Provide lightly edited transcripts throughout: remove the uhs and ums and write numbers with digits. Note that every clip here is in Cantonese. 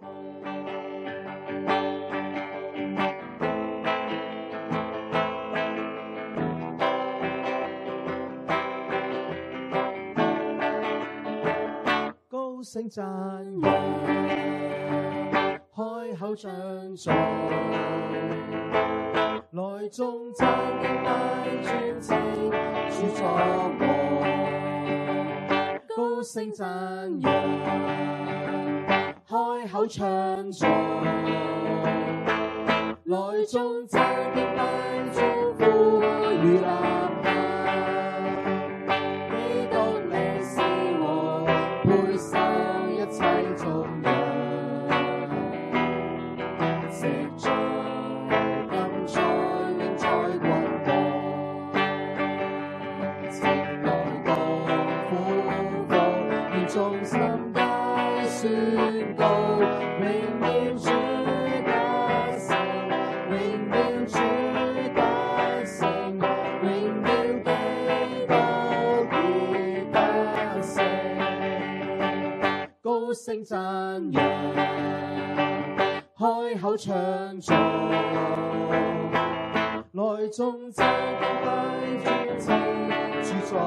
高聲讚揚，開口唱頌，來眾讚敬拜尊稱主作王。高聲讚揚，開口唱頌，來眾讚敬拜祝福與立高聲讚揚，開口唱頌，來眾讚敬拜尊稱主作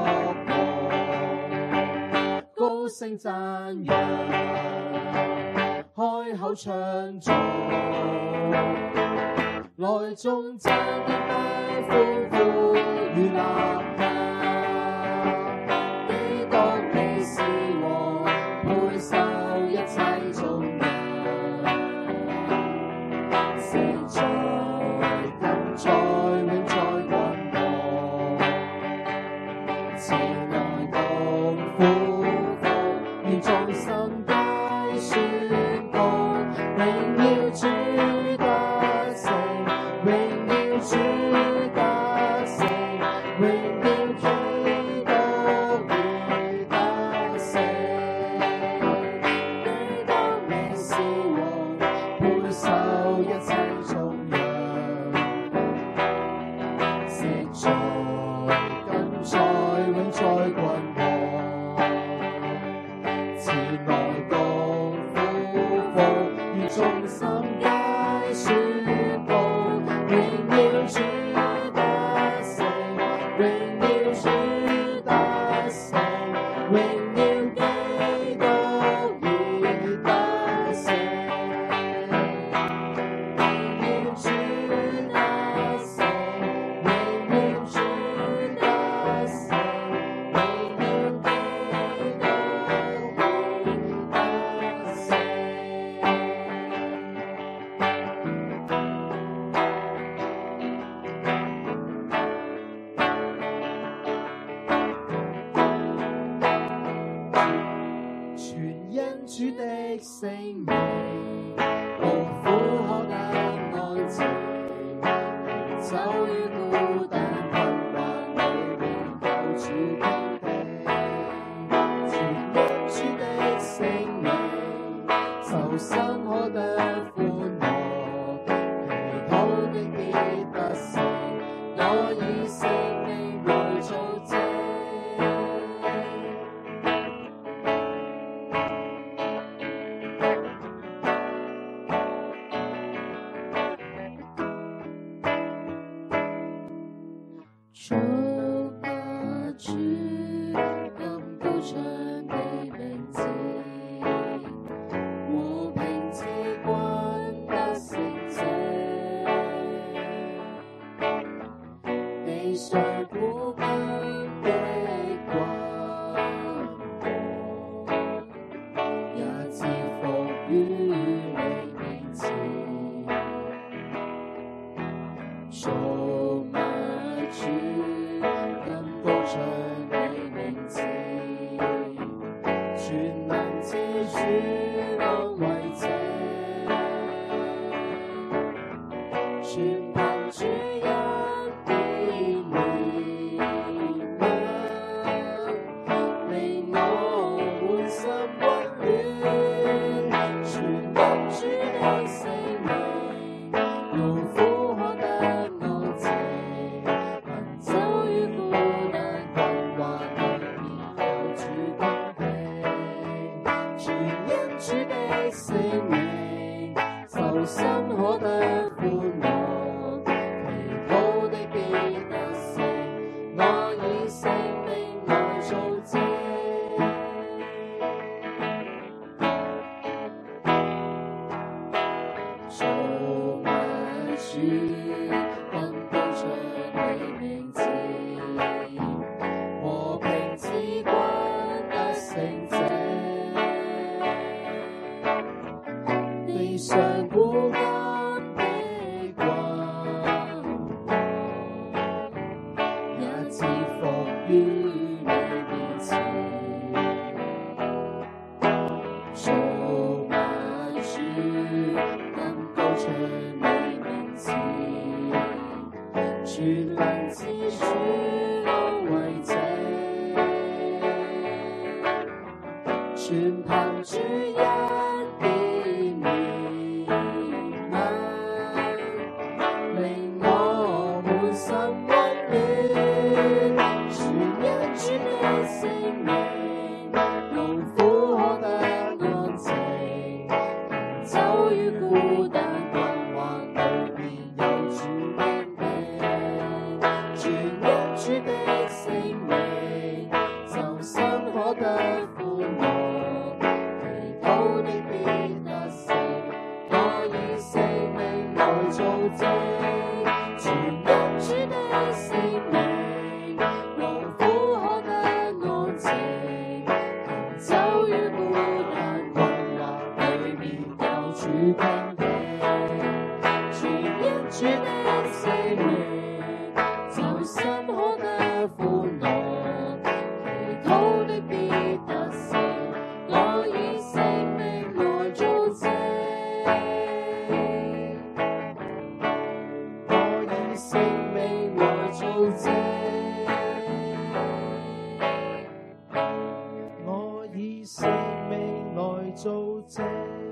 王。高聲讚揚，開口唱頌，來眾讚敬拜歡呼與吶喊。 主的聖名。 就心可得歡樂，祈禱的必得勝，我以生命來做證。造物主登高唱你名字，和平之君得勝者，地上孤單的君，也折服於你面前。造物主登高唱你名字，全能之主安慰者，全憑主恩典憐憫，令我滿心溫暖，全因主的聖名，勞苦可得安靜，行走於孤單困惑裏面有主恩庇，全因主的聖名，就心可得歡樂，祈禱的必得勝，我以生命來做證，全因主的聖名，勞苦可得安靜，行走於孤單困惑裏面有主傾聽，全因主的聖名，就心可得歡樂，祈禱的必得勝，我以生命來做證，我以生命來做證，我以生命來做證。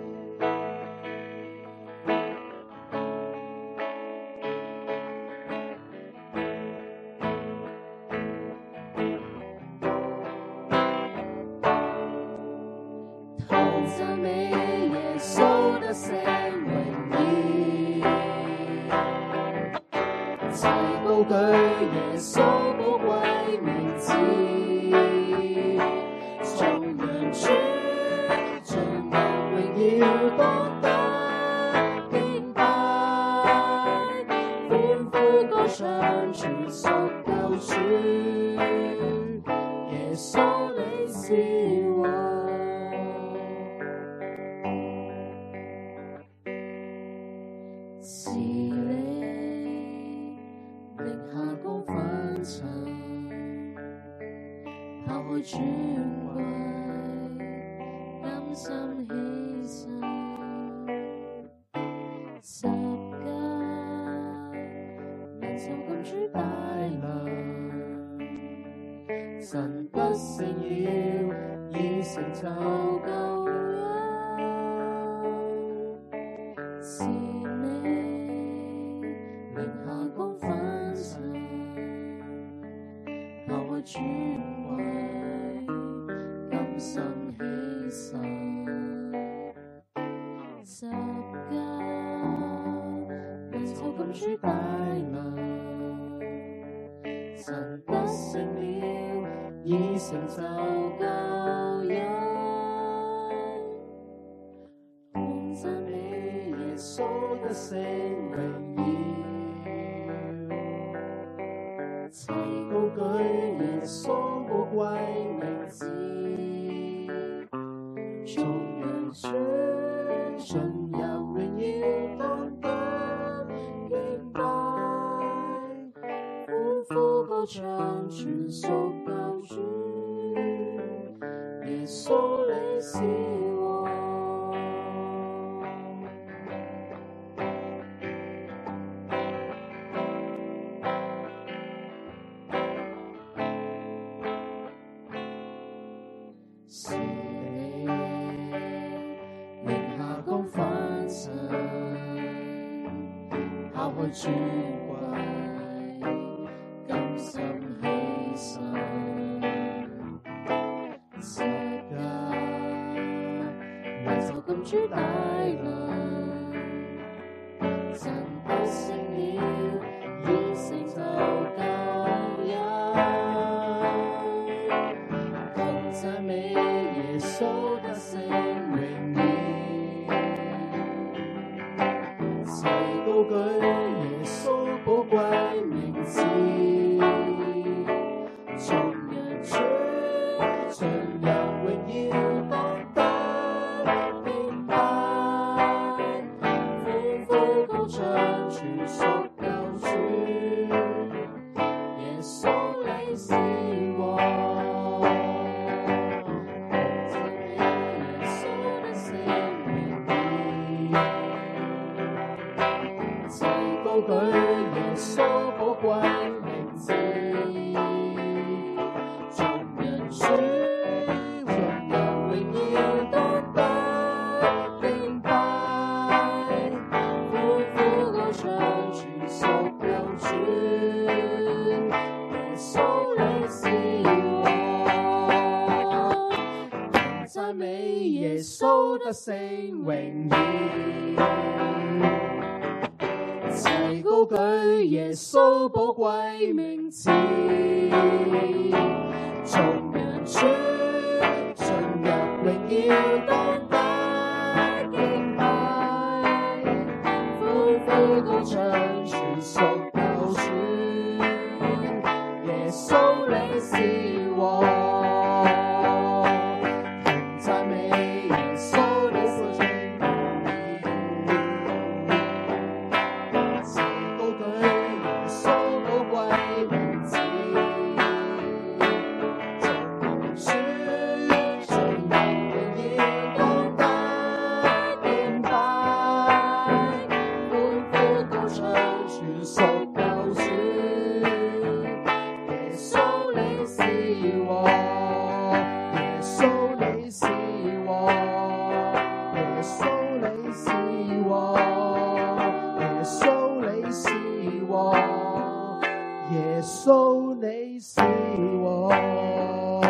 讚美耶穌得勝榮耀，齊高舉耶穌寶貴名字，眾人主盡能榮耀當得敬拜，歡呼歌唱全屬救主，耶穌你是王。是你令下降凡塵，拋開尊貴，甘心犧牲，十架能受禁主大能，神不勝要已成就救恩。是令下降凡塵，拋開尊貴，甘心犧牲，十架能受禁主大能，神不勝了已成就救恩，同讚美耶穌得勝榮耀，齊高舉耶穌寶貴名字，眾人尊進入榮耀當得敬拜，歡呼歌唱全屬救主，耶穌你是王。是你令下降凡塵，拋開尊貴，甘心犧牲，十架能受禁主大能， 神得勝了，已成就救恩。更讚美耶穌得勝榮耀，齊高舉耶穌寶貴名字，眾人主進入榮耀當得敬拜，歡呼高唱全屬救主，耶穌你是王，讚美耶穌的聖名，齊高舉耶穌寶貴名字，眾人主進入榮耀當得敬拜，歡呼高唱全屬救主，耶穌你是王，讚美耶穌得勝榮耀，齊高舉耶穌寶貴名字，眾人主進入榮耀當得敬拜，歡呼高唱全屬救主，耶穌你是王，讚美耶穌的聖名，齊高舉耶穌寶貴名字，眾人主進入榮耀當得敬拜，歡呼高唱全屬救主，耶穌你是王，耶穌你是王，耶穌你是王，耶穌你是王，耶穌你是王。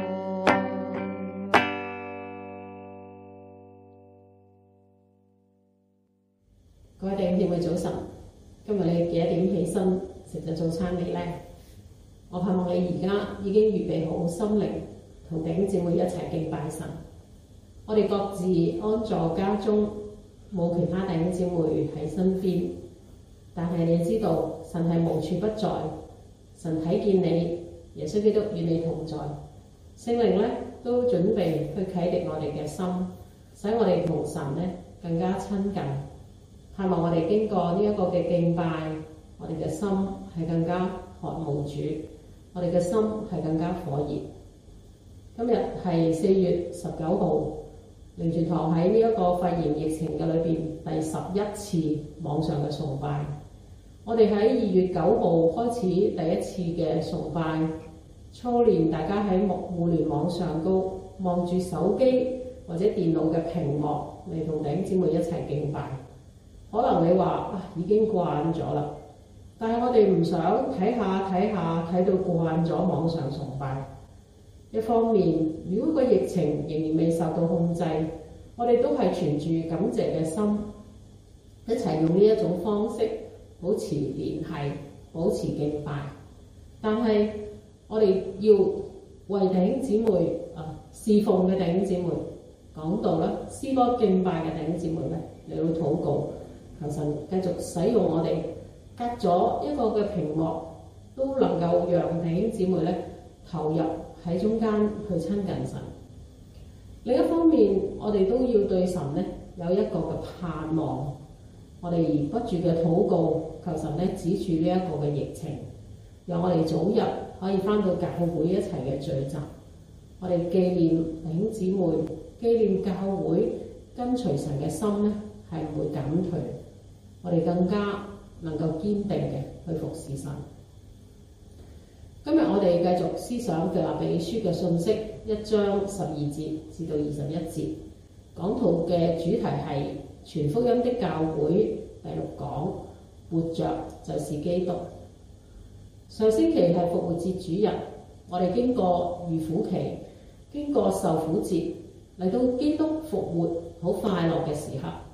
各位弟兄姊妹早晨，今日你幾多點起身食咗早餐未呢？我盼望你而家已經預備好心靈，同弟兄姊妹一齊敬拜神。我哋各自安坐家中，冇其他弟兄姊妹喺身邊，但係你知道神係無處不在，神睇見你，耶穌基督與你同在，聖靈咧都準備去啟迪我哋嘅心，使我哋同神咧更加親近。盼望我哋經過呢一個嘅敬拜，我哋嘅心係更加渴慕主，我哋嘅心係更加火熱。今日係4月19號，靈傳堂喺呢一個肺炎疫情嘅裏邊第11次網上嘅崇拜。我哋喺2月9號開始第一次嘅崇拜操練，大家喺互聯網上高望住手機或者電腦嘅屏幕嚟同弟兄姊妹一齊敬拜。可能你話已經慣咗啦，但係我哋唔想睇到慣咗網上崇拜。一方面，如果個疫情仍然未受到控制，我哋都係存住感謝嘅心，一齊用呢一種方式保持聯繫，保持敬拜。但係我哋要為弟兄姊妹侍奉嘅弟兄姊妹講道啦，詩歌敬拜嘅弟兄姊妹咧嚟到禱告。求神繼續使用我哋，隔咗一個嘅屏幕，都能夠讓弟兄姊妹咧投入喺中間去親近神。另一方面，我哋都要對神咧有一個嘅盼望，我哋不住嘅禱告，求神咧止住呢一個嘅疫情，讓我哋早日可以返到教會一齊嘅聚集。我哋紀念弟兄姊妹，紀念教會跟隨神嘅心咧係唔會減退。我哋更加能夠堅定嘅去服侍神。今日我哋繼續思想腓立比書嘅信息1章12節至到21節，講道嘅主題係傳福音的教會第6講，活着就是基督。上星期係復活節主日，我哋經過預苦期，經過受苦節，嚟到基督復活好快樂嘅時刻。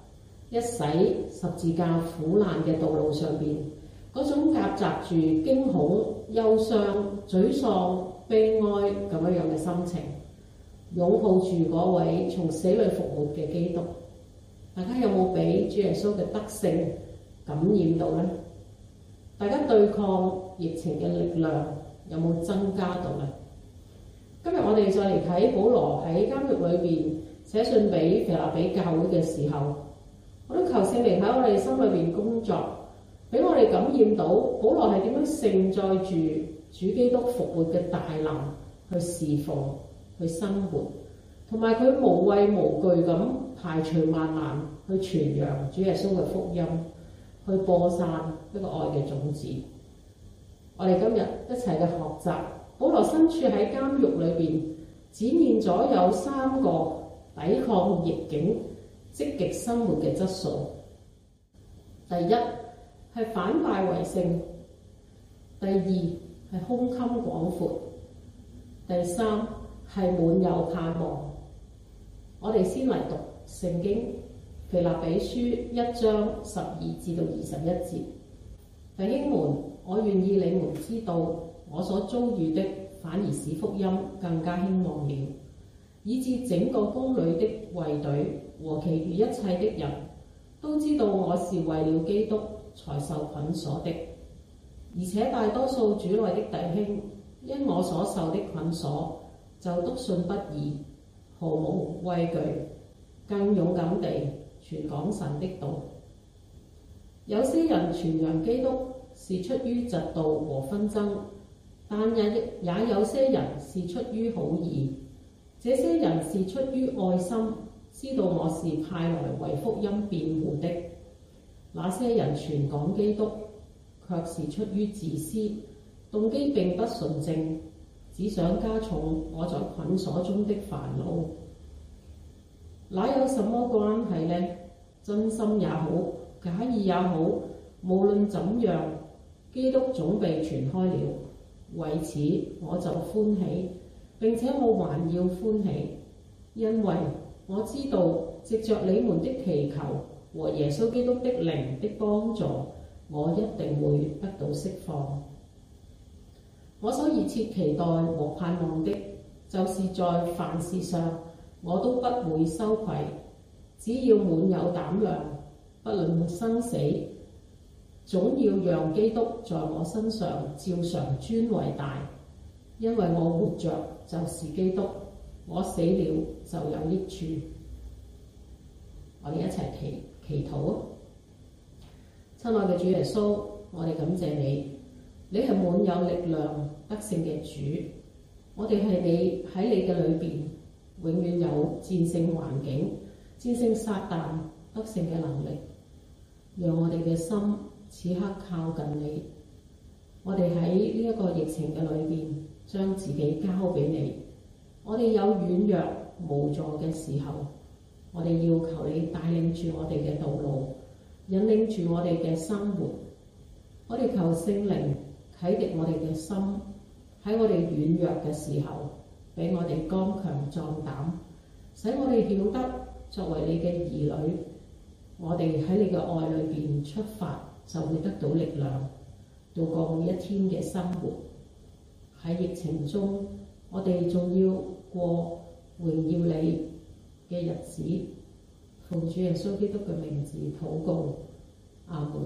一洗十字架苦難嘅道路上邊嗰種夾雜住驚恐、憂傷、沮喪、悲哀咁樣嘅心情，擁抱住嗰位從死裏復活嘅基督。大家有冇俾主耶穌嘅德性感染到呢？大家對抗疫情嘅力量有冇增加到呢？今日我哋再嚟睇保羅喺監獄裏邊寫信俾腓立比教會嘅時候，我都求聖靈喺我哋心裏邊工作，俾我哋感染到保羅係點樣承載住主基督復活嘅大能去侍奉、去生活，同埋佢無畏無懼咁排除萬難去傳揚主耶穌嘅福音，去播散一個愛嘅種子。我哋今日一齊嘅學習，保羅身處喺監獄裏邊，展現咗有3個抵抗逆境、積極生活嘅質素。第一係反敗為勝，第二係胸襟廣闊，第三係滿有盼望。我哋先嚟讀聖經腓立比書1章12至到21節。弟兄們，我願意你們知道，我所遭遇的反而使福音更加興旺了，以致整個宮裏的衛隊和其餘一切的人都知道我是為了基督才受捆鎖的。而且大多數主內的弟兄因我所受的捆鎖，就篤信不疑，毫無畏懼，更勇敢地傳講神的道。有些人傳揚基督是出於嫉妒和紛爭，但也有些人是出於好意。這些人是出於愛心，知道我是派來為福音辯護的。那些人傳講基督，卻是出於自私，動機並不純正，只想加重我在捆鎖中的煩惱。那有什麼關係呢？真心也好，假意也好，無論怎樣，基督總被傳開了。為此我就歡喜，並且我還要歡喜，因為我知道藉着你們的祈求和耶穌基督的靈的幫助，我一定會得到釋放。我所熱切期待和盼望的，就是在凡事上我都不會羞愧，只要滿有膽量，不論生死，總要讓基督在我身上照常尊為大。因為我活着就是基督，我死了就有益處。我哋一齊祈禱啊！親愛嘅主耶穌，我哋感謝你，你係滿有力量得勝嘅主。我哋係你喺你嘅裏邊，永遠有戰勝環境、戰勝撒旦得勝嘅能力。讓我哋嘅心此刻靠近你。我哋喺呢一個疫情嘅裏邊，將自己交俾你。我哋有軟弱無助嘅時候，我哋要求你帶領住我哋嘅道路，引領住我哋嘅生活。我哋求聖靈啟迪我哋嘅心，喺我哋軟弱嘅時候，俾我哋剛強壯膽，使我哋曉得作為你嘅兒女，我哋喺你嘅愛裏邊出發，就會得到力量，度過每一天嘅生活。喺疫情中，我哋仲要過榮耀你嘅日子。奉主耶穌基督嘅名字禱告，阿門。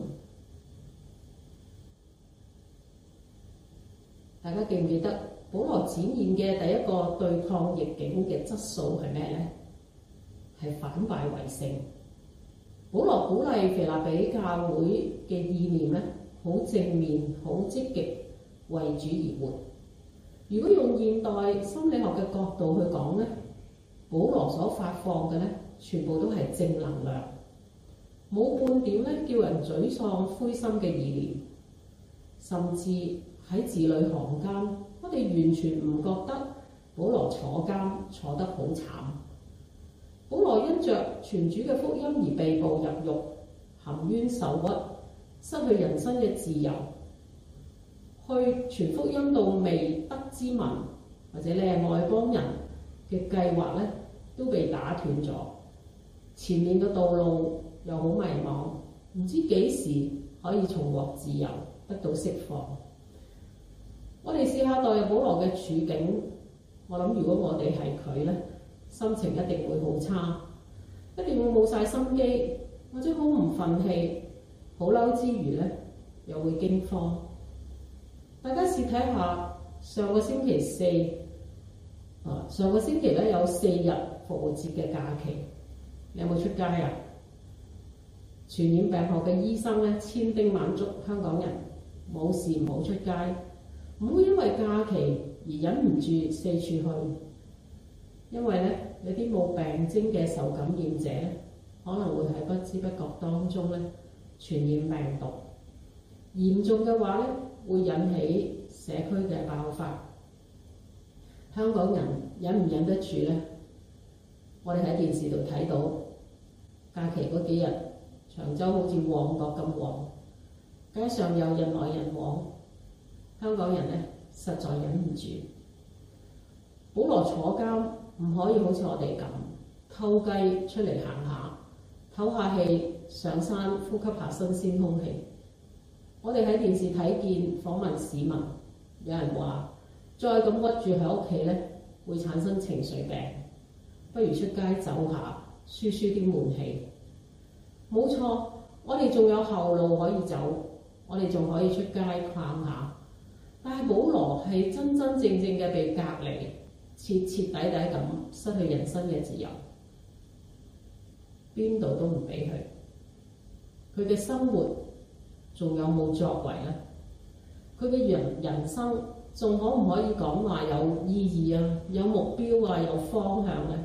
大家記唔記得保羅展現嘅第一個對抗逆境嘅質素係咩呢？係反敗為勝。保羅鼓勵腓立比教會嘅意念咧，好正面、好積極，為主而活。如果用現代心理學嘅角度去講咧，保羅所發放嘅咧，全部都係正能量，冇半點咧叫人沮喪、灰心嘅意念。甚至喺字裏行間，我哋完全唔覺得保羅坐監坐得好慘。保羅因着傳主嘅福音而被捕入獄，含冤受屈，失去人生嘅自由。去傳福音到未得之民，或者你係外邦人嘅計劃咧，都被打斷咗。前面嘅道路又好迷茫，唔知幾時可以重獲自由，得到釋放。我哋試下代入保羅嘅處境，我諗如果我哋係佢呢，心情一定會好差，一定會冇晒心機，或者好唔憤氣，好嬲之餘呢，又會驚慌。大家試睇下上個星期四，上個星期咧有4日復活節嘅假期，你有冇出街啊？傳染病學嘅醫生咧千叮萬囑香港人冇事唔好出街，唔好因為假期而忍唔住四處去，因為咧有啲冇病徵嘅受感染者咧，可能會喺不知不覺當中咧傳染病毒，嚴重嘅話咧會引起社區嘅爆發。香港人忍唔忍得住呢？我哋喺電視度睇到假期嗰幾日，長洲好似旺角咁旺，街上有人來人往，香港人呢實在忍唔住。保羅坐監唔可以好似我哋咁偷雞出嚟行下，唞下氣，上山呼吸下新鮮空氣。我哋喺電視睇見訪問市民，有人話再咁屈住喺屋企呢，會產生情緒病，不如出街走下，舒啲悶氣。冇錯，我哋仲有後路可以走，我哋仲可以出街逛下。但係保羅係真正嘅被隔離，徹底咁失去人生嘅自由，邊度都唔俾佢。佢嘅生活仲有冇作為呢？佢嘅人生仲可唔可以講話有意義啊、有目標啊、有方向呢？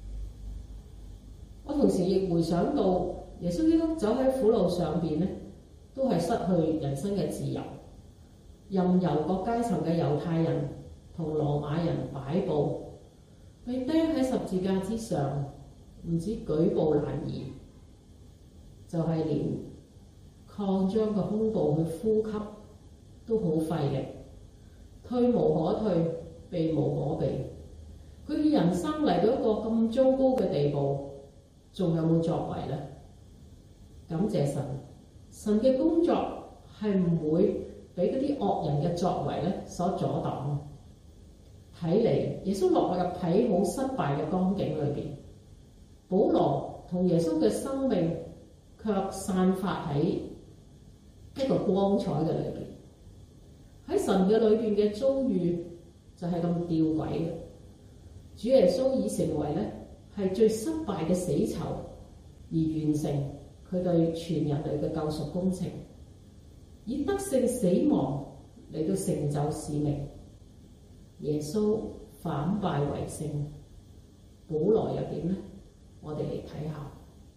我同時亦回想到耶穌基督走喺苦路上邊呢，都係失去人生嘅自由，任由各階層嘅猶太人同羅馬人擺布，被釘喺十字架之上，唔止舉步難移，就係連擴張個胸部去呼吸都好費力，退無可退，避無可避。佢嘅人生嚟到一個咁糟糕嘅地步，仲有冇作為呢？感謝神，神嘅工作係唔會俾嗰啲惡人嘅作為咧所阻擋。睇嚟耶穌落入睇好失敗嘅光景裏邊，保羅同耶穌嘅生命卻散發喺一個光彩嘅裏邊。喺神嘅裏邊嘅遭遇就係咁吊詭嘅。主耶穌已成為咧係最失敗嘅死囚，而完成佢對全人類嘅救贖工程，以得勝死亡嚟到成就使命。耶穌反敗為勝，保羅又點呢？我哋嚟睇下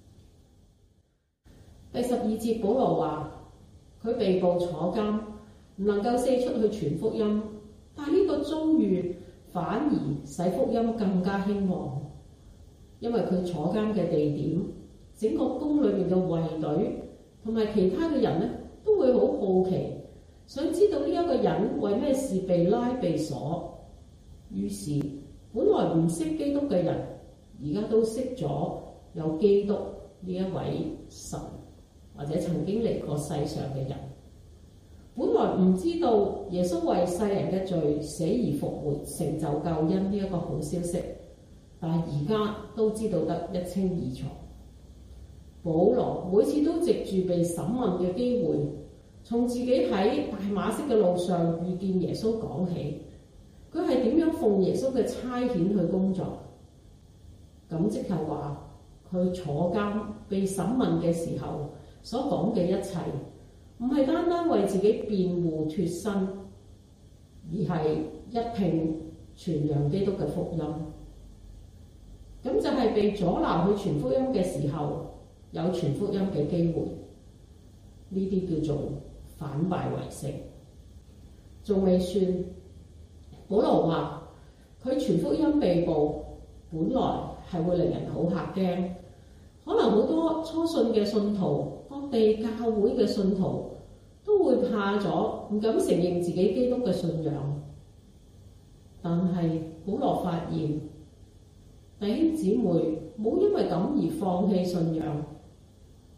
第12節，保羅話佢被捕坐監，唔能夠四出去傳福音，但係呢個遭遇反而使福音更加興旺，因為佢坐監嘅地點，整個宮裏面嘅衛隊同埋其他嘅人呢，都會好好奇，想知道呢一個人為咩事被拉被鎖。於是本來唔識基督嘅人，而家都識咗有基督呢一位神，或者曾經嚟過世上嘅人。本來唔知道耶穌為世人嘅罪死而復活，成就救恩呢一個好消息，但係而家都知道得一清二楚。保羅每次都藉住被審問嘅機會，從自己喺大馬色嘅路上遇見耶穌講起，佢係點樣奉耶穌嘅差遣去工作。咁即係話佢坐監被審問嘅時候所講嘅一切，唔係單單為自己辯護脫身，而係一併傳揚基督嘅福音。咁就係被阻撓去傳福音嘅時候，有傳福音嘅機會，呢啲叫做反敗為勝。仲未算，保羅話佢傳福音被捕，本來係會令人好嚇驚，可能好多初信嘅信徒，各地教會嘅信徒都會怕咗，唔敢承認自己基督嘅信仰。但係保羅發現弟兄姊妹冇因為咁而放棄信仰，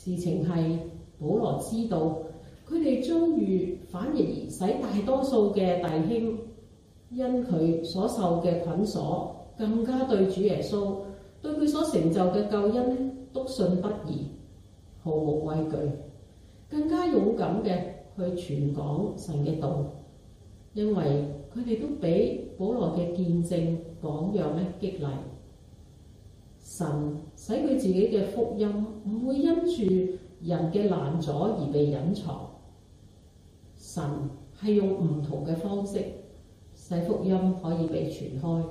事情係保羅知道，佢哋遭遇反而使大多數嘅弟兄因佢所受嘅捆鎖，更加對主耶穌對佢所成就嘅救恩篤信不疑，毫無畏懼，更加勇敢嘅去傳講神嘅道，因為佢哋都俾保羅嘅見證榜樣激勵。神使佢自己嘅福音唔會因住人嘅攔阻而被隱藏，神係用唔同嘅方式使福音可以被傳開。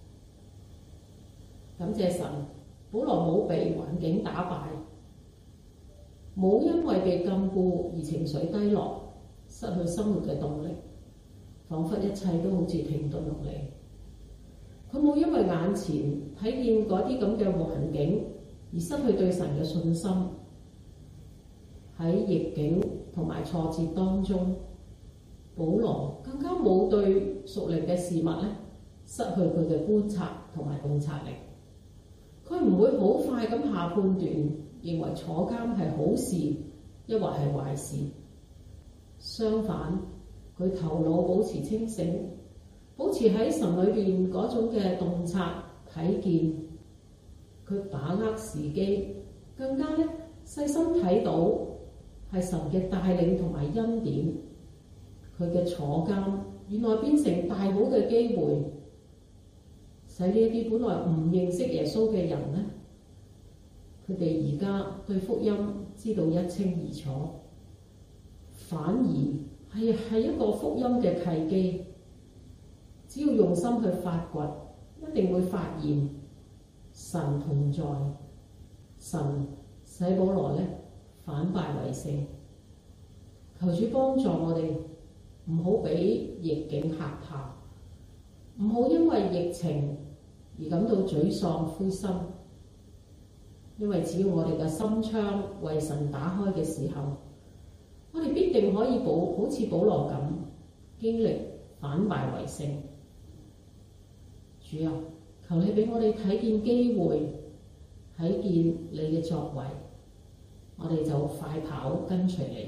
感謝神，保羅冇被環境打敗，冇因為被禁錮而情緒低落，失去生活嘅動力，彷彿一切都好似停頓落嚟。佢冇因為眼前睇見嗰啲咁嘅環境而失去對神嘅信心。喺逆境同埋挫折當中，保羅更加冇對屬靈嘅事物失去佢嘅觀察同埋洞察力。佢唔會好快咁下判斷，認為坐監係好事，抑或係壞事。相反，佢頭腦保持清醒，保持喺神裏邊嗰種嘅洞察睇見。佢把握時機，更加細心睇到係神嘅帶領同埋恩典。佢嘅坐監原來變成大好嘅機會，使呢一啲本來唔認識耶穌嘅人佢哋而家對福音知道一清二楚，反而係一個福音嘅契機。只要用心去發掘，一定會發現神同在，神使保羅反敗為勝。求主幫助我哋，唔好俾逆境嚇怕，唔好因為疫情而感到沮喪灰心。因為只要我哋嘅心窗為神打開嘅時候，我哋必定可以好似保羅咁經歷反敗為勝。主啊，求你俾我哋睇見機會，睇見你嘅作為，我哋就快跑跟隨你。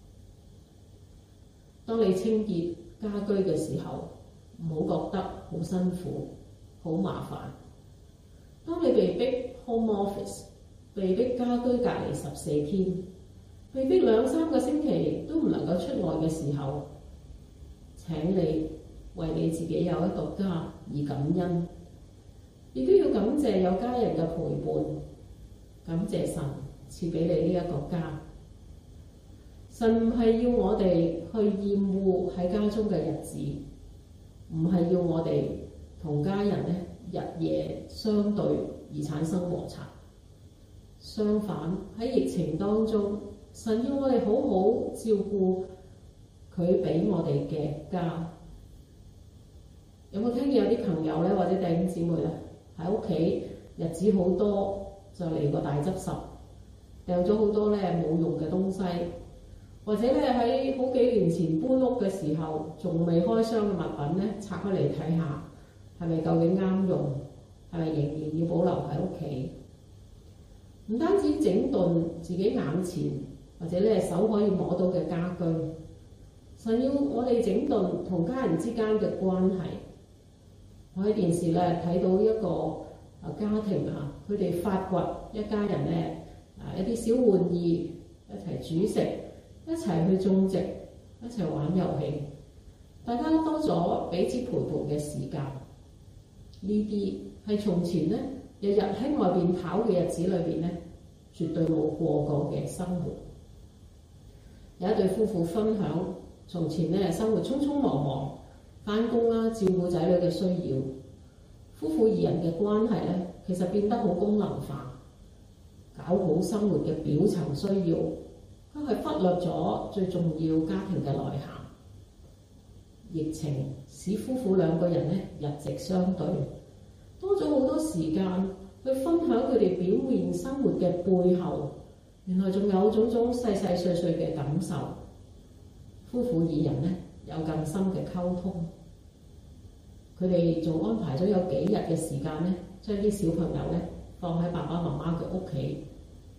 當你清潔家居嘅時候，唔好覺得好辛苦、好麻煩。當你被逼 home office， 被逼家居隔離14天，被逼2-3個星期都唔能夠出外嘅時候，請你為你自己有一個家而感恩，亦都要感謝有家人嘅陪伴，感謝神賜俾你呢一個家。神唔係要我哋去厭惡喺家中嘅日子，唔係要我哋同家人日夜相對而產生摩擦。相反，喺疫情當中，神要我哋好好照顧佢俾我哋嘅家。有冇聽見有啲朋友或者弟兄姊妹喺屋企日子好多，就嚟個大執拾，掉咗好多冇用嘅東西，或者喺好幾年前搬屋嘅時候，仲未開箱嘅物品拆開嚟睇下，係咪究竟啱用，係咪仍然要保留喺屋企？唔單止整頓自己眼前或者手可以摸到嘅家居，神要我哋整頓同家人之間嘅關係。我喺電視睇到一個家庭佢哋發掘一家人一啲小玩意，一齊煮食，一齊去種植，一齊玩遊戲，大家都多咗彼此陪伴嘅時間。呢啲係從前日日喺外邊跑嘅日子裏邊絕對冇過過嘅生活。有一對夫婦分享，從前生活匆匆忙忙，返工啦，照顧仔女嘅需要，夫婦二人嘅關係其實變得好功能化，搞好生活嘅表層需要，佢係忽略咗最重要家庭嘅內涵。疫情使夫婦兩個人日夕相對，多咗好多時間去分享佢哋表面生活嘅背後，原來仲有種種細細碎碎嘅感受。夫婦二人有更深嘅溝通，佢哋仲安排咗有幾日嘅時間將啲小朋友放喺爸爸媽媽嘅屋企。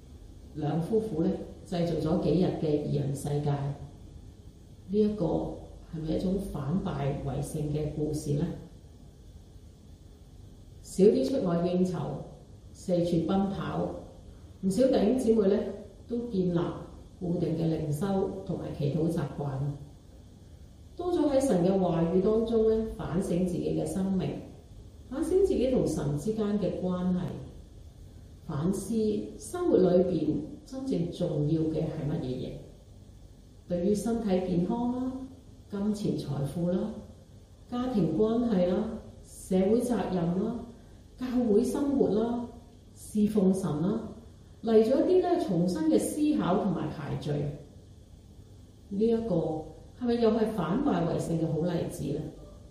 兩夫婦咧製造咗幾日嘅二人世界。呢一個係咪一種反敗為勝嘅故事呢？少啲出外應酬，四處奔跑，唔少弟兄姊妹咧都建立固定嘅靈修同埋祈禱習慣，多咗喺神嘅話語當中咧反省自己嘅生命，反省自己同神之間嘅關係，反思生活裏邊真正重要嘅係乜嘢嘢。對於身體健康啦、金錢財富啦、家庭關係啦、社會責任啦、教會生活啦、侍奉神啦，嚟咗一啲咧重新嘅思考同埋排序。呢一個係咪又係反敗為勝嘅好例子呢？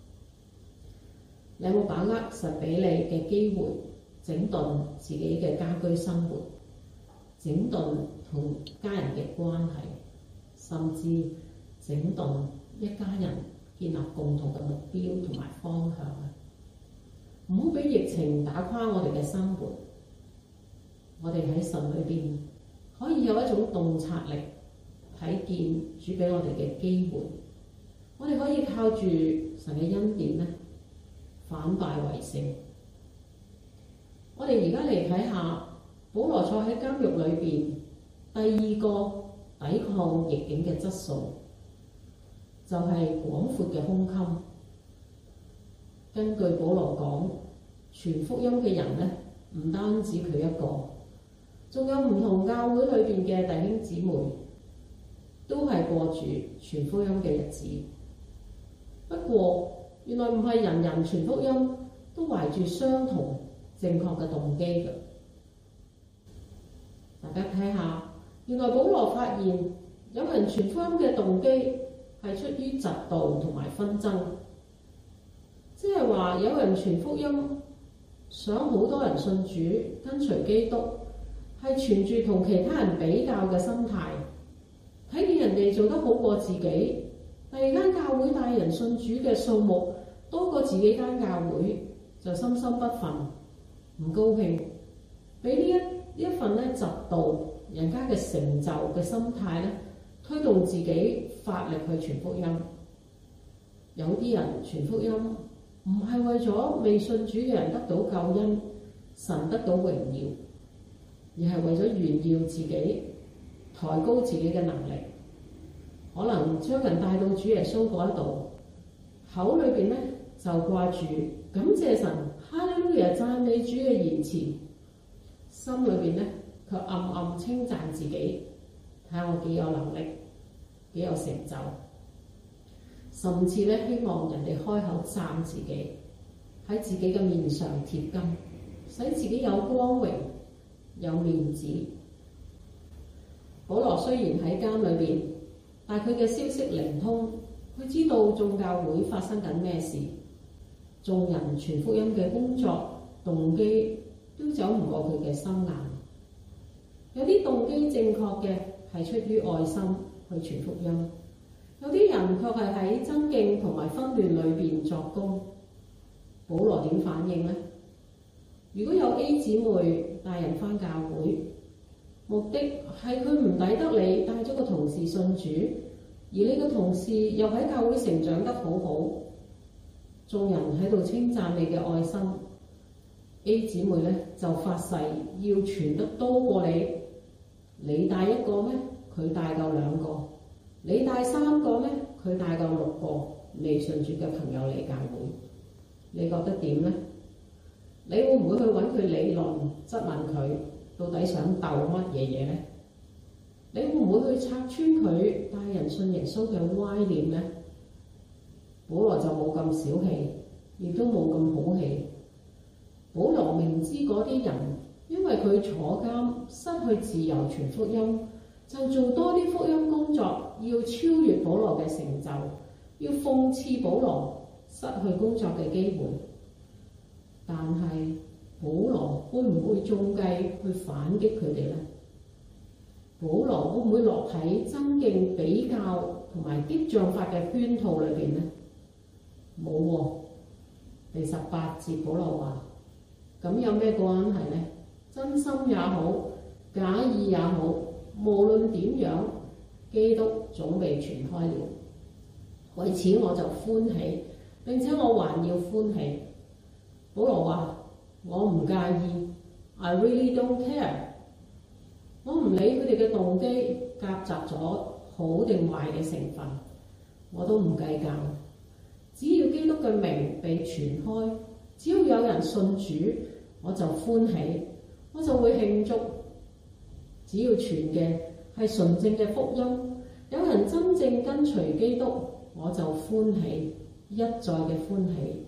你有冇把握神俾你嘅機會，整頓自己嘅家居生活，整頓同家人嘅關係，甚至整頓一家人建立共同嘅目標同埋方向啊！唔好俾疫情打垮我哋嘅生活。我哋喺神裏邊可以有一種洞察力，睇見主俾我哋嘅機會。我哋可以靠住神嘅恩典咧，反敗為勝。我哋而家嚟睇下保羅坐喺監獄裏邊，第二個抵抗逆境嘅質素，就係廣闊嘅胸襟。根據保羅講，傳福音嘅人咧，唔單止佢一個，仲有唔同教會裏邊嘅弟兄姊妹，都係過住傳福音嘅日子。不過，原來唔係人人傳福音都懷住相同正確嘅動機嘅。大家睇下，原來保羅發現有人傳福音嘅動機係出於嫉妒同埋紛爭，即係話有人傳福音想好多人信主跟隨基督，係存住同其他人比較嘅心態，睇見人哋做得好過自己，第二間教會帶人信主嘅數目多過自己間教會，就心生不忿，唔高興，俾呢一份咧嫉妒人家嘅成就嘅心態咧，推動自己發力去傳福音。有啲人傳福音唔係為咗未信主嘅人得到救恩，神得到榮耀，而係為咗炫耀自己，抬高自己嘅能力，可能將人帶到主耶穌嗰一度，口裏邊咧就掛住感謝神，哈利路亞讚美主嘅言辭，心裏邊咧卻暗暗稱讚自己，睇下我幾有能力，幾有成就，甚至咧希望人哋開口讚自己，喺自己嘅面上貼金，使自己有光榮有面子。保羅雖然喺監裏邊，但佢嘅消息靈通，佢知道眾教會發生緊咩事，眾人傳福音嘅工作動機都走唔過佢嘅心眼。有啲動機正確嘅係出於愛心去傳福音，有啲人卻係喺爭競同埋紛亂裏邊作工。保羅點反應呢？如果有 A 姊妹帶人返教會，目的係佢唔抵得你帶咗個同事信主，而你個同事又喺教會成長得好好，眾人喺度稱讚你嘅愛心， A 姊妹咧就發誓要傳得多過你，你帶一個咩？佢帶夠兩個，你帶三個咩？佢帶夠6個未信主嘅朋友嚟教會，你覺得點呢？你會唔會去揾佢理論質問佢到底想鬥乜嘢嘢呢？你會唔會去拆穿佢帶人信耶穌嘅歪念呢？保羅就冇咁小氣，亦都冇咁好氣。保羅明知嗰啲人因為佢坐監失去自由傳福音，就做多啲福音工作，要超越保羅嘅成就，要諷刺保羅失去工作嘅機會。但係保羅會唔會中計去反擊佢哋呢？保羅會唔會落喺爭競比較同埋激將法嘅圈套裏邊呢？冇喎。第18節保羅話：咁有咩關係呢？真心也好， 假意也好，無論點樣，基督總被傳開了。為此我就歡喜，並且我還要歡喜。保羅話：我唔介意 ，I really don't care。我唔理佢哋嘅動機夾雜咗好定壞嘅成分，我都唔計較。只要基督嘅名被傳開，只要有人信主，我就歡喜，我就會慶祝。只要傳嘅係純正嘅福音，有人真正跟隨基督，我就歡喜，一再嘅歡喜。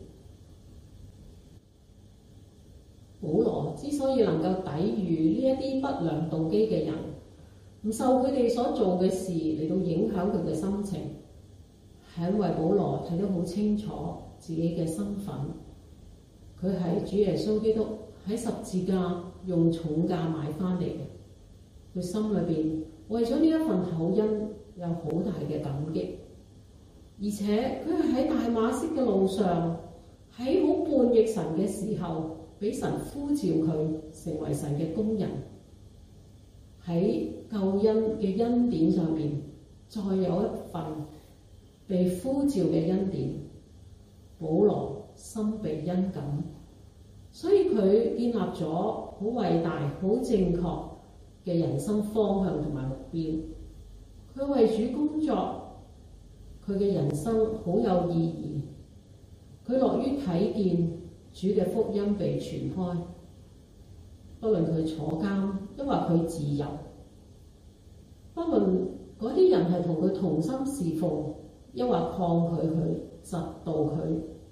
保羅之所以能夠抵禦呢一啲不良動機嘅人，唔受佢哋所做嘅事嚟到影響佢嘅心情，係因為保羅睇得好清楚自己嘅身份，佢係主耶穌基督喺十字架用重價買翻嚟嘅。佢心裏邊為咗呢一份厚恩有好大嘅感激，而且佢係喺大馬色嘅路上，喺好叛逆神嘅時候，俾神呼召佢成為神嘅工人，喺救恩嘅恩典上面再有一份被呼召嘅恩典。保羅心被恩感，所以佢建立咗好偉大、好正確嘅人生方向同埋目標。佢為主工作，佢嘅人生好有意義。佢樂於睇見主嘅福音被傳開，不論佢坐監，抑或佢自由，不論嗰啲人係同佢同心侍奉，抑或抗拒佢、嫉妒佢，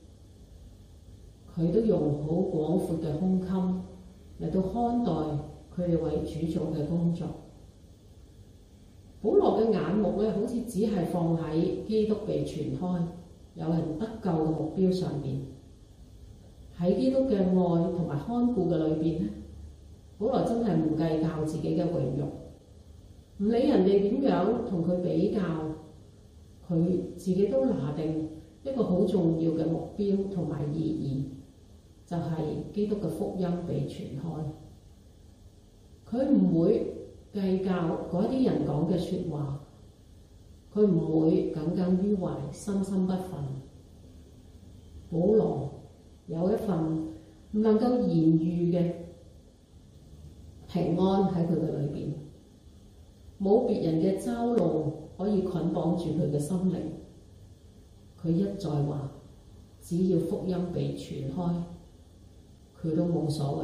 佢都用好廣闊嘅胸襟嚟到看待佢哋為主做嘅工作。保羅嘅眼目咧，好似只係放喺基督被傳開、有人得救嘅目標上面。喺基督嘅愛同埋看顧嘅裏邊咧，保羅真係唔計較自己嘅榮辱，唔理人哋點樣同佢比較，佢自己都拿定一個好重要嘅目標同埋意義，就係基督嘅福音被傳開。佢唔會計較嗰啲人講嘅説話，佢唔會耿耿於懷、心心不忿。保羅有一份唔能夠言喻嘅平安喺佢嘅裏邊，冇別人嘅嘲弄可以捆綁住佢嘅心靈。佢一再話，只要福音被傳開，佢都冇所謂。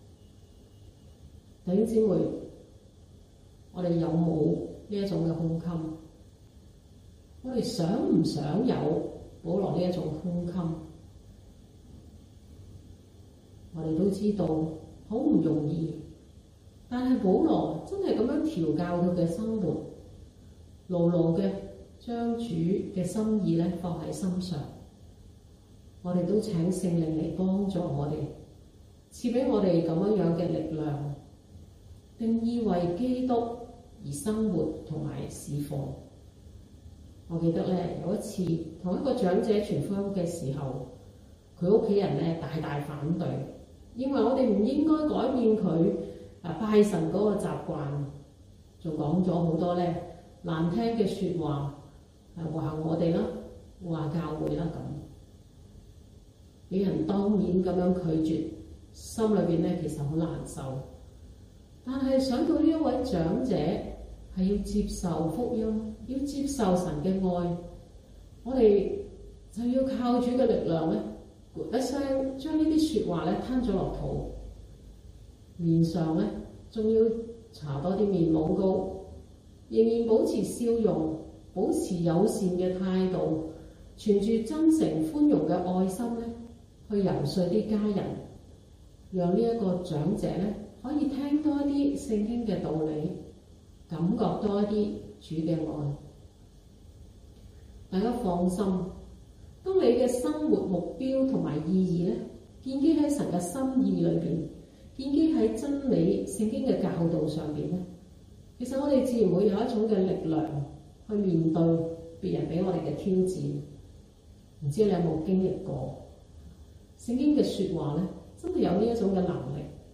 弟兄姊妹，我哋有冇呢一種嘅胸襟？我哋想唔想有保羅呢一種胸襟？我哋都知道好唔容易，但係保羅真係咁樣調教佢嘅生活，牢牢嘅將主嘅心意咧放喺心上。我哋都請聖靈嚟幫助我哋，賜俾我哋咁樣嘅力量，定義為基督而生活同埋侍奉。我記得咧有一次同一個長者傳福音嘅時候，佢屋企人咧大大反對，認為我哋唔應該改變佢拜神嗰個習慣，仲講咗好多咧難聽嘅説話，話我哋啦，話教會啦咁，俾人當面咁樣拒絕，心裏邊咧其實好難受。但係想到呢一位長者係要接受福音，要接受神嘅愛，我哋就要靠主嘅力量咧，一聲將呢啲説話咧攤咗落肚，面上咧仲要搽多啲面膜膏，仍然保持笑容，保持友善嘅態度，存住真誠寬容嘅愛心咧，去遊說啲家人，讓呢一個長者咧可以聽多一啲聖經嘅道理，感覺多一啲主嘅愛。大家放心，當你嘅生活目標同埋意義咧，建基喺神嘅心意裏邊，建基喺真理聖經嘅教導上邊咧，其實我哋自然會有一種嘅力量去面對別人俾我哋嘅挑戰。唔知你有冇經歷過？聖經嘅説話咧，真係有呢一種嘅能力，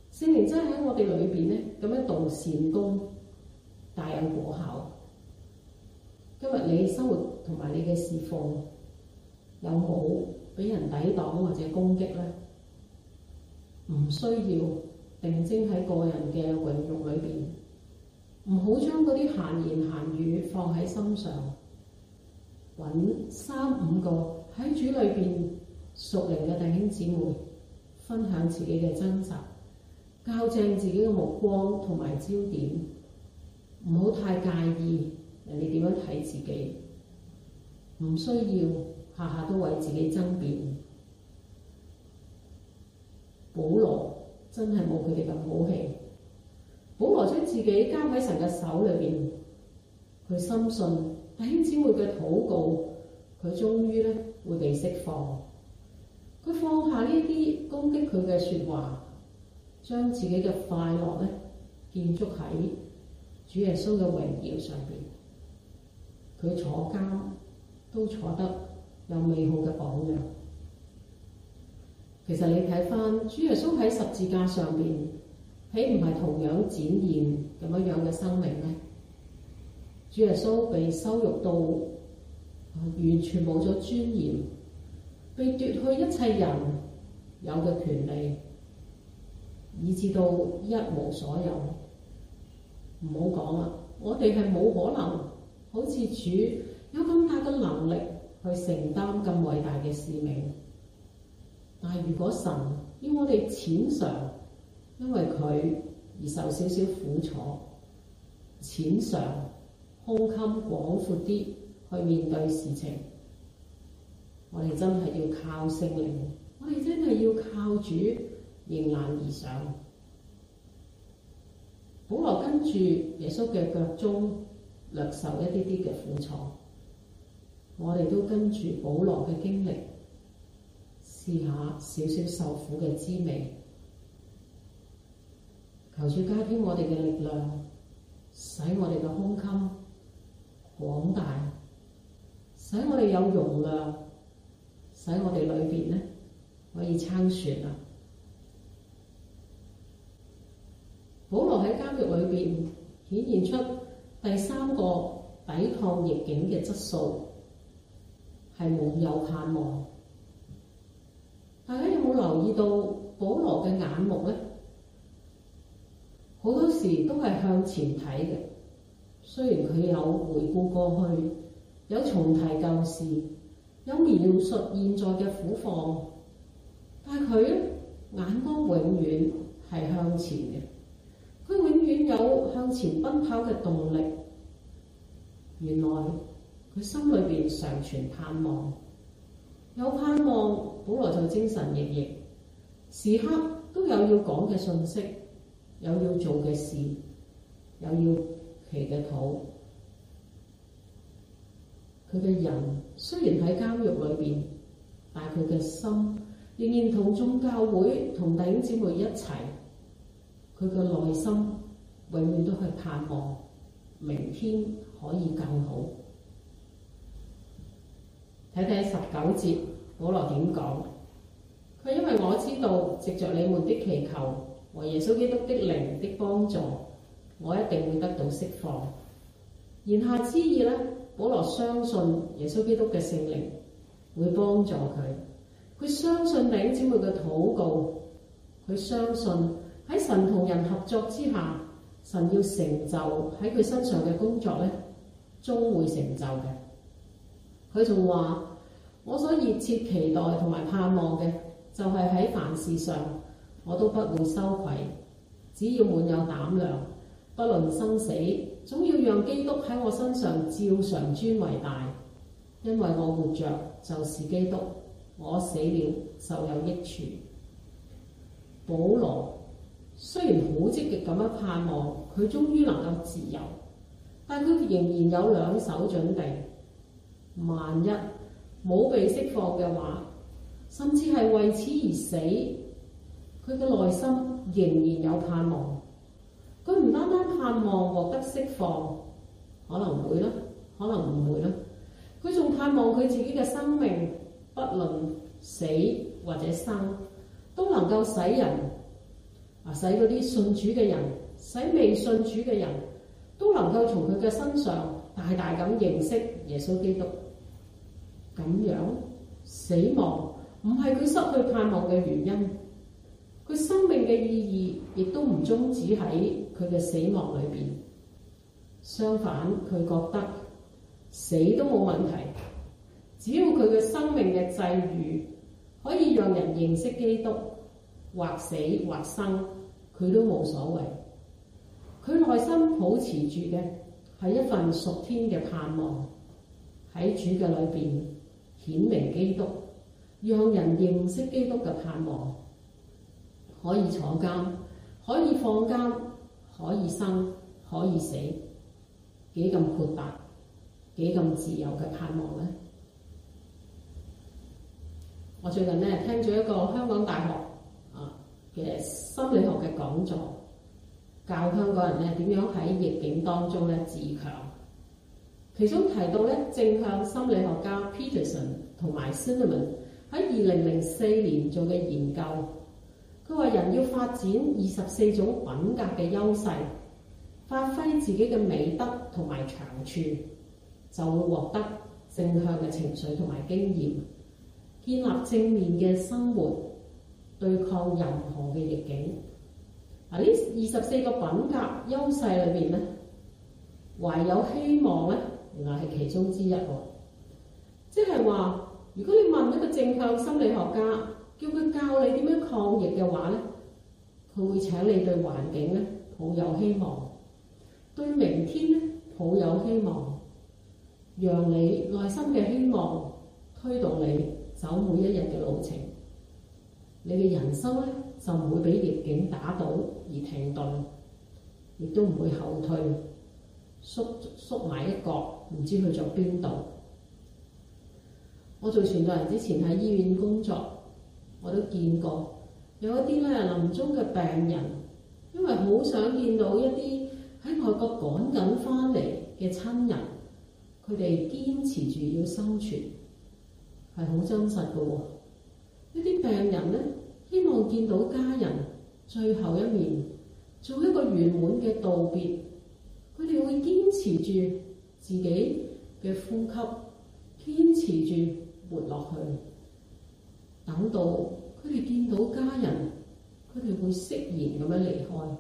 聖靈真係喺我哋裏邊咧咁樣動善功，大有果效。今日你生活同埋你嘅侍奉有冇俾人抵擋或者攻擊咧？唔需要定睛喺個人嘅榮辱裏邊，唔好將嗰啲閒言閒語放喺心上，揾3-5個喺主裏邊屬靈嘅弟兄姊妹分享自己嘅掙扎，校正自己嘅目光同埋焦點，唔好太介意人哋點樣睇自己，唔需要下下都為自己爭辯。保羅真係冇佢哋咁好氣，保羅將自己交喺神嘅手裏邊，佢深信弟兄姊妹嘅禱告，佢終於咧會被釋放。佢放下呢啲攻擊佢嘅説話，將自己嘅快樂咧建築喺主耶穌嘅榮耀上邊。佢坐監都坐得有美好嘅榜樣。其實你睇翻主耶穌喺十字架上邊，豈唔係同樣展現咁樣嘅生命呢？主耶穌被羞辱到完全冇咗尊嚴，被奪去一切人有嘅權利，以至到一無所有。唔好講啦，我哋係冇可能好似主有咁大嘅能力去承擔咁偉大嘅使命。但係如果神要我哋淺嘗因為佢而受少少苦楚，淺嘗胸襟廣闊啲去面對事情，我哋真係要靠聖靈，我哋真係要靠主迎難而上。保羅跟住耶穌嘅腳蹤略受一啲啲嘅苦楚，我哋都跟住保羅嘅經歷試下少少受苦嘅滋味。求主加添我哋嘅力量，使我哋嘅胸襟廣大，使我哋有容量，使我哋裏邊咧可以撐船啊！保羅喺監獄裏邊顯現出第3個抵抗逆境嘅質素，係滿有盼望。大家有冇留意到保羅嘅眼目咧？好多時都係向前睇嘅。雖然佢有回顧過去，有重提舊事，有描述現在嘅苦況，但係佢眼光永遠係向前嘅。佢永遠有向前奔跑嘅動力。原來佢心裏邊常存盼望，有盼望，保羅就精神奕奕，時刻都有要講嘅信息，有要做嘅事，有要祈嘅禱。佢嘅人雖然喺監獄裏邊，但係佢嘅心仍然同眾教會同弟兄姊妹一齊。佢嘅內心永遠都係盼望明天可以更好。睇睇19節，保羅點講？佢因為我知道，藉着你們的祈求和耶穌基督的靈的幫助，我一定會得到釋放。言下之意咧，保羅相信耶穌基督嘅聖靈會幫助佢。佢相信弟兄姊妹嘅禱告，佢相信喺神同人合作之下，神要成就喺佢身上嘅工作咧，終會成就嘅。佢仲話：我所熱切期待同埋盼望嘅，就係喺凡事上，我都不會羞愧，只要滿有膽量，不論生死，總要讓基督喺我身上照常尊為大。因為我活着就是基督，我死了就有益處。保羅雖然好積極咁樣盼望佢終於能夠自由，但佢仍然有2手準備。萬一冇被釋放嘅話，甚至係為此而死，佢嘅內心仍然有盼望。佢唔單單盼望獲得釋放，可能會啦，可能唔會啦。佢仲盼望佢自己嘅生命，不論死或者生，都能夠使人使嗰啲信主嘅人，使未信主嘅人都能夠從佢嘅身上大大咁認識耶穌基督。咁樣死亡唔係佢失去盼望嘅原因，佢生命嘅意義亦都唔終止喺佢嘅死亡裏邊。相反，佢覺得死都冇問題，只要佢嘅生命嘅際遇可以讓人認識基督，或死或生，佢都冇所謂。佢內心保持住嘅係一份屬天嘅盼望，喺主嘅裏邊顯明基督，讓人認識基督嘅盼望。可以坐監，可以放監，可以生，可以死，幾咁豁達，幾咁自由嘅盼望呢？我最近聽咗一個香港大學嘅心理學嘅講座，教香港人點樣喺逆境當中自強。其中提到正向心理學家 Peterson 同埋 Silverman 喺2004年做嘅研究。佢話人要發展24種品格嘅優勢，發揮自己嘅美德同埋長處，就會獲得正向嘅情緒同埋經驗，建立正面嘅生活，對抗任何嘅逆境。呢24個品格優勢裏邊懷有希望原來係其中之一喎。即係話，如果你問一個正向心理學家，叫佢教你點樣抗疫嘅話佢會請你對環境抱有希望，對明天抱有希望，讓你內心嘅希望推動你走每一日嘅路程。你嘅人生就唔會俾逆境打倒而停頓，亦都唔會後退，縮埋一角，唔知去咗邊度。我做傳道人之前喺醫院工作，我都見過有一啲臨終嘅病人，因為好想見到一啲喺外國趕緊翻嚟嘅親人，佢哋堅持住要生存，係好真實嘅喎。呢啲病人希望見到家人最後一面，做一個圓滿嘅道別。佢哋會堅持住自己嘅呼吸，堅持住活落去，等到佢哋見到家人，佢哋會釋然咁樣離開。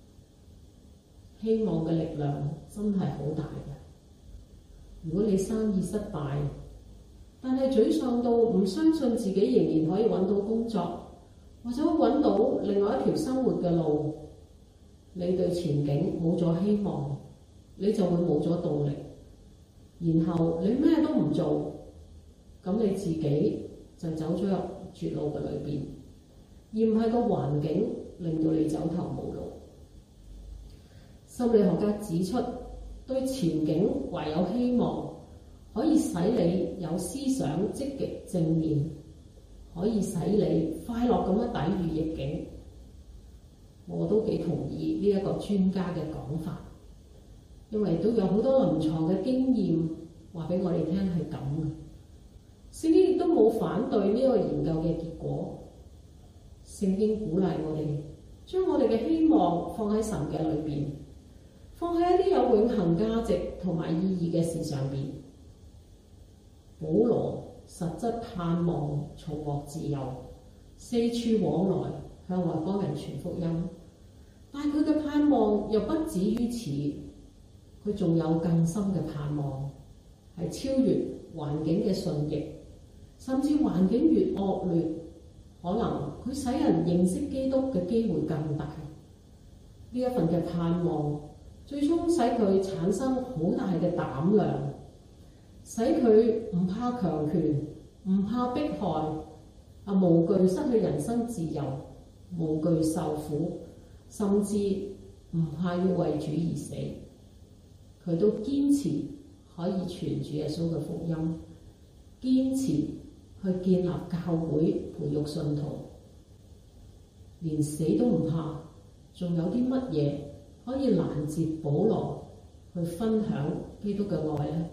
希望嘅力量真係好大嘅。如果你生意失敗，但係沮喪到唔相信自己仍然可以揾到工作，或者揾到另外一條生活嘅路，你對前景冇咗希望，你就會冇咗動力，然後你咩都唔做，咁你自己就走咗入絕路嘅裏邊，而唔係個環境令到你走投無路。心理學家指出，對前景懷有希望，可以使你有思想積極正面，可以使你快樂咁樣抵禦逆境。我都幾同意呢一個專家嘅講法，因為都有好多臨床嘅經驗話俾我哋聽係咁嘅。聖經亦都冇反對呢個研究嘅結果。聖經鼓勵我哋將我哋嘅希望放喺神嘅裏邊，放喺一啲有永恆價值同埋意義嘅事上邊。保羅實質盼望重獲自由，四處往來向外邦人傳福音。但佢嘅盼望又不止於此，佢仲有更深嘅盼望，係超越環境嘅順逆，甚至環境越惡劣，可能佢使人認識基督嘅機會更大。呢一份嘅盼望，最終使佢產生好大嘅膽量，使佢唔怕強權，唔怕迫害，無懼失去人生自由，無懼受苦，甚至唔怕要為主而死。佢都堅持可以傳主耶穌嘅福音，堅持去建立教會，培育信徒，連死都唔怕。仲有啲乜嘢可以攔截保羅去分享基督嘅愛呢？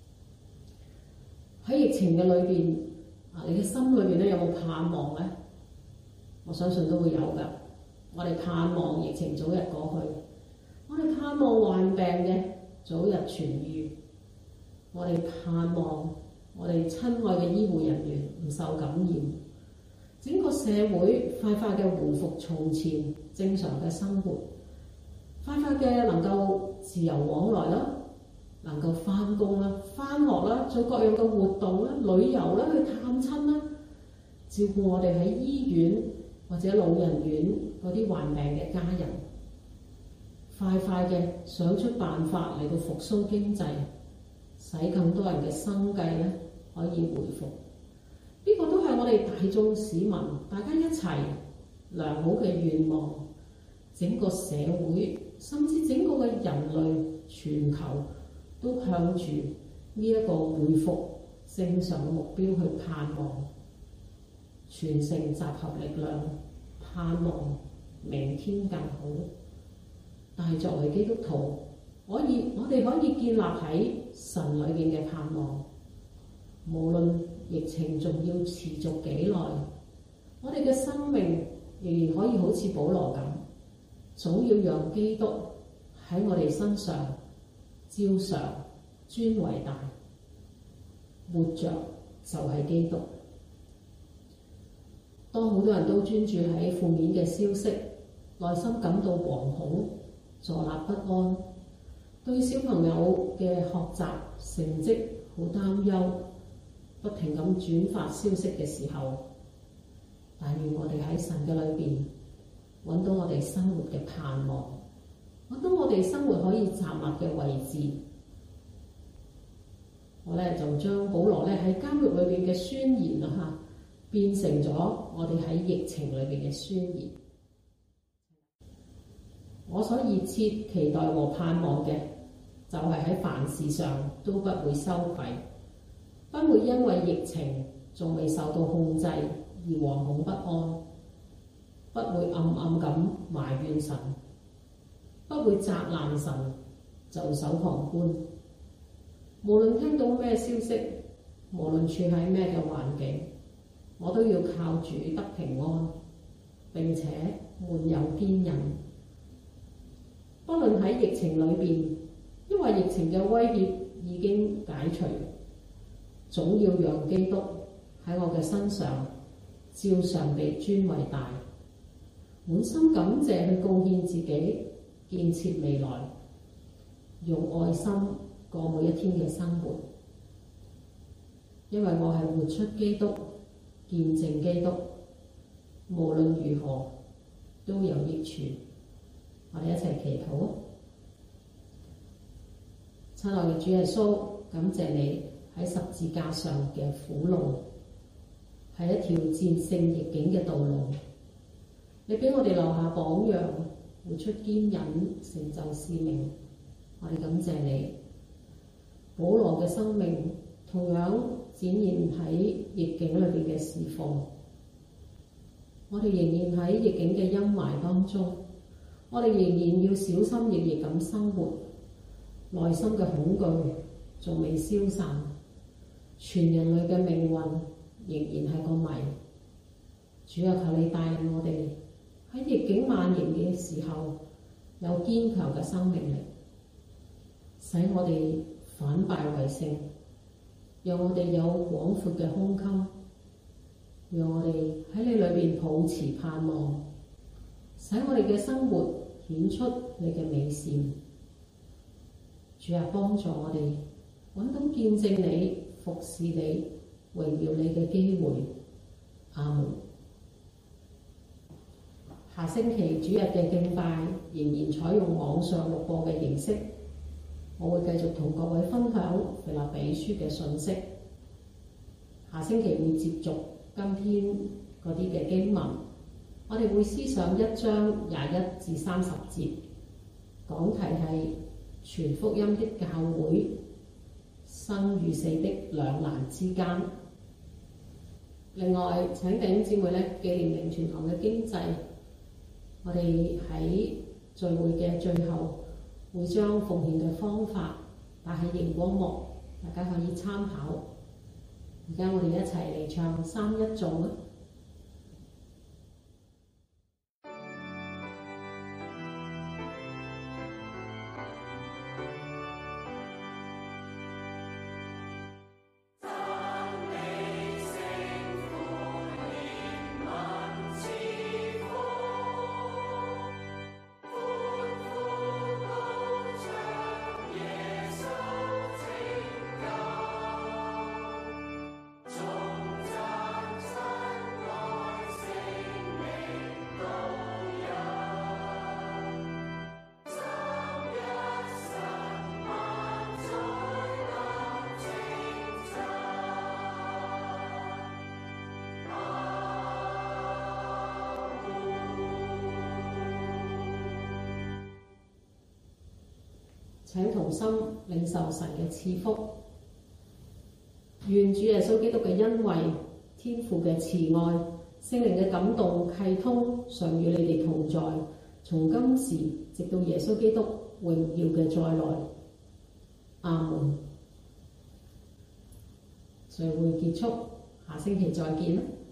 喺疫情嘅裏邊，你嘅心裏邊有冇盼望呢？我相信都會有㗎。 我哋盼望疫情早日過去，我哋盼望患病嘅早日痊愈，我哋盼望我哋親愛嘅醫護人員唔受感染，整個社會快快嘅回復從前正常嘅生活，快快嘅能夠自由往來啦，能夠返工啦、返學啦、做各樣嘅活動啦、旅遊啦、去探親啦，照顧我哋喺醫院或者老人院嗰啲患病嘅家人，快快嘅想出辦法嚟到復甦經濟，使更多人嘅生計咧可以回復。呢個都係我哋大眾市民大家一齊良好嘅願望，整個社會甚至整個嘅人類全球都向住呢一個回復正常嘅目標去盼望，全城集合力量，盼望明天更好。但係作為基督徒，我哋可以建立喺神裏邊嘅盼望，無論疫情仲要持續幾耐，我哋嘅生命仍然可以好似保羅咁，總要讓基督喺我哋身上照常尊為大，活着就係基督。當好多人都專注喺負面嘅消息，內心感到惶恐、坐立不安，對小朋友嘅學習成績好擔憂，不停咁轉發消息嘅時候，但願我哋喺神嘅裏邊揾到我哋生活嘅盼望，揾到我哋生活可以站立嘅位置。我咧就將保羅咧喺監獄裏邊嘅宣言啊，變成咗我哋喺疫情裏邊嘅宣言。我所熱切期待和盼望嘅，就係喺凡事上都不會羞愧，不會因為疫情仲未受到控制而惶恐不安，不會暗暗咁埋怨神，不會責難神，袖手旁觀。無論聽到咩消息，無論處喺咩嘅環境，我都要靠主得平安，並且滿有堅忍。不論喺疫情裏邊，因為疫情嘅威脅已經解除，總要讓基督喺我嘅身上照常被尊為大，滿心感謝去貢獻自己，建設未來，用愛心過每一天嘅生活。因為我係活出基督，見證基督，無論如何都有益處。我哋一齊祈禱。親愛嘅主耶穌，感謝你喺十字架上嘅苦路，係一條戰勝逆境嘅道路。你俾我哋留下榜樣，活出堅忍，成就使命。我哋感謝你。保羅嘅生命同樣展現喺逆境裏邊嘅侍奉。我哋仍然喺逆境嘅陰霾當中，我哋仍然要小心翼翼咁生活，內心嘅恐懼仲未消散，全人類嘅命運仍然係個謎。主啊，求你帶領我哋喺逆境蔓延嘅時候，有堅強嘅生命力，使我哋反敗為勝，讓我哋有廣闊嘅胸襟，讓我哋喺你裏邊抱持盼望，使我哋嘅生活顯出你嘅美善。主啊，幫助我哋揾到見證你、服侍你、榮耀你嘅機會。阿門。下星期主日嘅敬拜仍然採用網上錄播嘅形式，我會繼續同各位分享腓立比書嘅信息。下星期會接續今天嗰啲嘅經文，我哋會思想1章21至30節，講題係傳福音的教會，生與死的兩難之間。另外請弟兄姊妹紀念靈傳堂嘅經濟，我哋喺聚會嘅最後會將奉獻嘅方法擺喺熒光幕，大家可以參考。而家我哋一齊嚟唱3一頌啊！ 請同心領受神嘅賜福。願主耶穌基督嘅恩惠、天父嘅慈愛、聖靈嘅感動契通，常與你哋同在，從今時直到耶穌基督榮耀嘅再來。阿門。聚會結束，下星期再見啦。